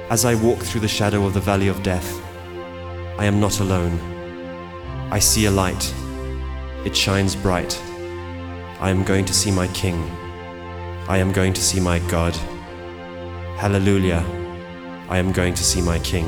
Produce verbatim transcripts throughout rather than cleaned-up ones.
As I walk through the shadow of the valley of death, I am not alone. I see a light. It shines bright. I am going to see my King. I am going to see my God. Hallelujah. I am going to see my King.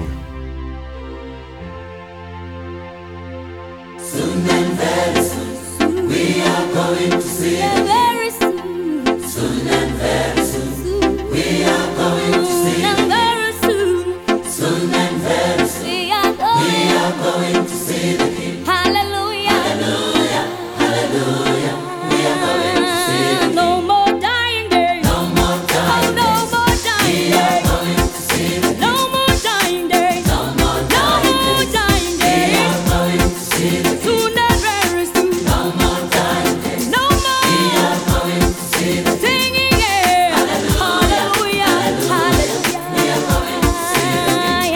Soon and very soon, we are going to see the Very soon, Soon and very soon, we are going to see and very soon, Soon and very soon, we are we going. are going to see the King. Hallelujah, Hallelujah, hallelujah, we are going to see the King. no more dying days. No more dying No days. more We dying are days. going to see the King. No more dying days. No more No dying more days. dying We days. are going to see the King. Soon and very soon. No more dying days. No We more are going to see the King. singing. Yeah. Hallelujah. Hallelujah. We are going to see the King.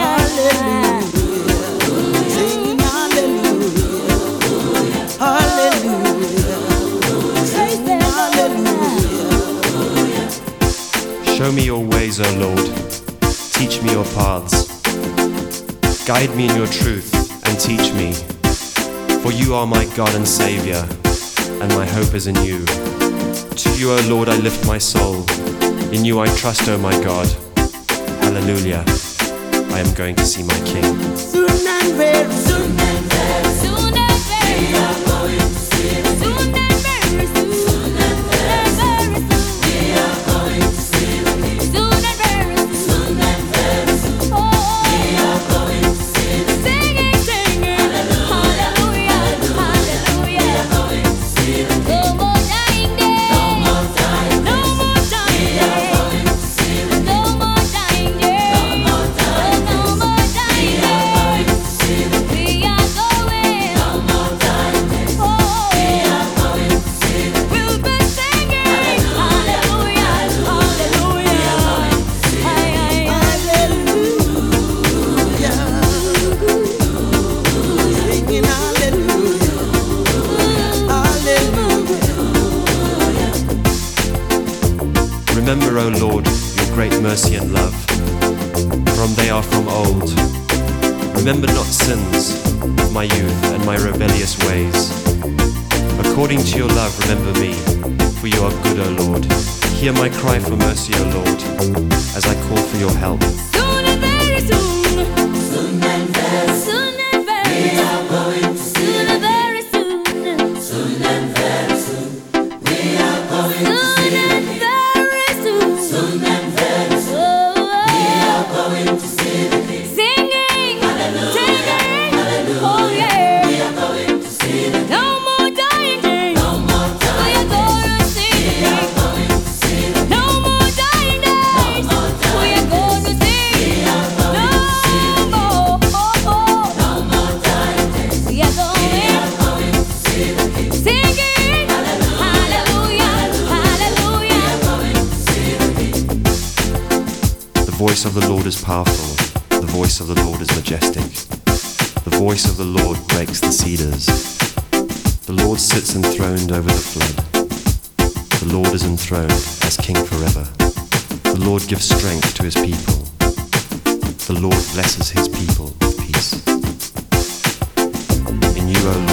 Hallelujah. Sing hallelujah, hallelujah, sing hallelujah. Show me your ways, O Lord. Teach me your paths. Guide me in your truth and teach me. For you are my God and Savior, and my hope is in you. To you, O Lord, I lift my soul. In you I trust, O my God. Hallelujah. I am going to see my King. Soon and very soon, Soon and very soon. We are going to see the King. Soon and very soon. Soon and very soon. We are going to see the King. Soon and very soon. Soon and very soon, we Oh, are going to see the King. singing, singing. Hallelujah. Hallelujah. Going to see the King. No more dying days. No more dying No days. more dying We are days. going to see the King. No more dying days. No more dying No more dying We are going days. to see the King. We are going. No more dying days. Oh, We are going to see the King. we'll be singing. Hallelujah. Hallelujah. Aye, aye, aye. hallelujah, singing hallelujah, hallelujah. Remember, O Lord, your great mercy and love, from they are from old. Remember not sins of my youth and my rebellious ways. According to your love, remember me, for you are good, O Lord. Hear my cry for mercy, O Lord, as I call for your help. Soon and very soon. Soon and very soon, Soon and very we soon. are going to see Soon the and King. very soon. Soon and very soon, we are going to Soon see the and King. very soon. Soon and very soon, Oh, we are going to see the King. singing, singing. Oh We yeah. are going to see the King. No more dying days. No more We dying are going to see We the are King. going to see the King. No more dying days. more dying We are going to see. We are going to see the No more. Oh, oh. No more dying days. We are going. We are going to see the King. Singing, hallelujah, hallelujah. Going to see the King. The voice of the Lord is powerful. The voice of the Lord is majestic. The voice of the Lord breaks the cedars. The Lord sits enthroned over the flood. The Lord is enthroned as King forever. The Lord gives strength to his people. The Lord blesses his people with peace. In you, O